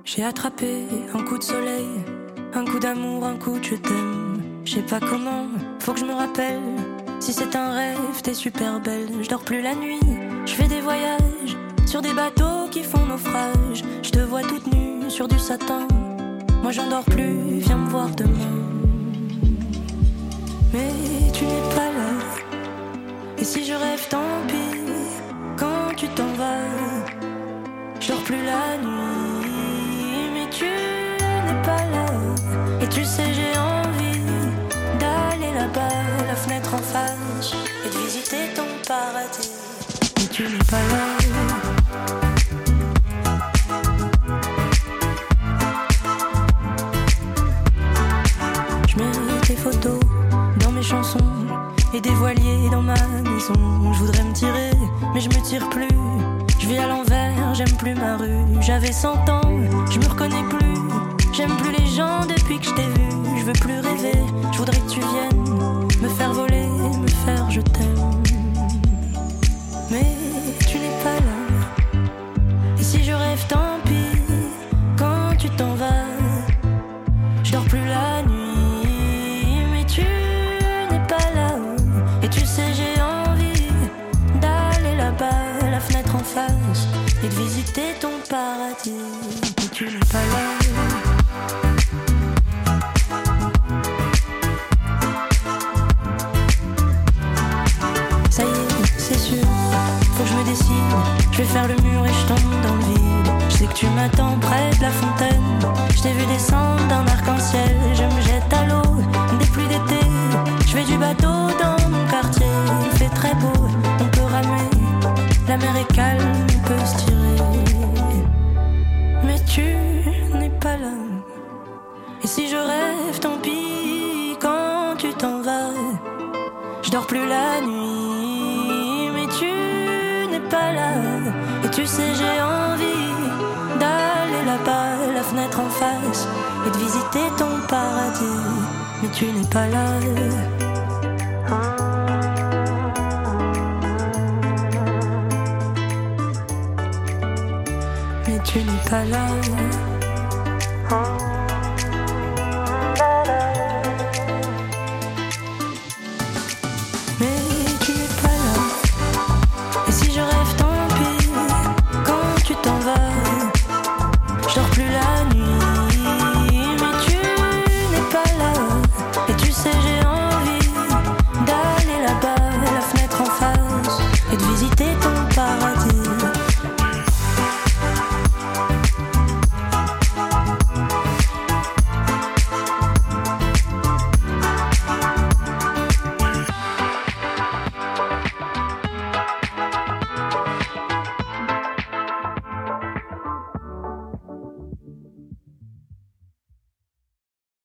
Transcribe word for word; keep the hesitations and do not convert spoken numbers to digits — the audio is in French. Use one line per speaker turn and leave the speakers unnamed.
J'ai attrapé un coup de soleil, un coup d'amour, un coup de je t'aime. Je sais pas comment, faut que je me rappelle. Si c'est un rêve, t'es super belle. Je dors plus la nuit, je fais des voyages sur des bateaux qui font naufrage. Je te vois toute nue sur du satin. Moi j'en dors plus, viens me voir demain. Mais tu n'es pas là. Et si je rêve, tant pis. Quand tu t'en vas, je dors plus la nuit. Mais tu n'es pas là. Et tu sais, j'ai envie d'aller là-bas, la fenêtre en face, et de visiter ton paradis. Mais tu n'es pas là. Tes photos dans mes chansons et des voiliers dans ma maison. Je voudrais me tirer, mais je me tire plus. Je vis à l'envers, j'aime plus ma rue. J'avais cent ans, je me reconnais plus. J'aime plus les gens depuis que je t'ai vu. Je veux plus rêver, je voudrais que tu viennes me faire voler, me faire je t'aime. Mais tu n'es pas là. Et si je rêve, tant pis. Quand tu t'en vas, je dors plus la nuit. La fenêtre en face et de visiter ton paradis. Mais tu n'es pas là. Ça y est, c'est sûr, faut que je me décide. Je vais faire le mur et je tombe dans le vide. Je sais que tu m'attends près de la fontaine. Je t'ai vu descendre d'un arc-en-ciel. Je me jette à l'eau des pluies d'été. Je fais du bateau dans mon quartier. Il fait très beau, on peut ramer. La mer est calme, on peut se tirer. Mais tu n'es pas là. Et si je rêve, tant pis. Quand tu t'en vas, je dors plus la nuit. Mais tu n'es pas là. Et tu sais, j'ai envie d'aller là-bas, la fenêtre en face, et de visiter ton paradis. Mais tu n'es pas là. Tu n'es pas là.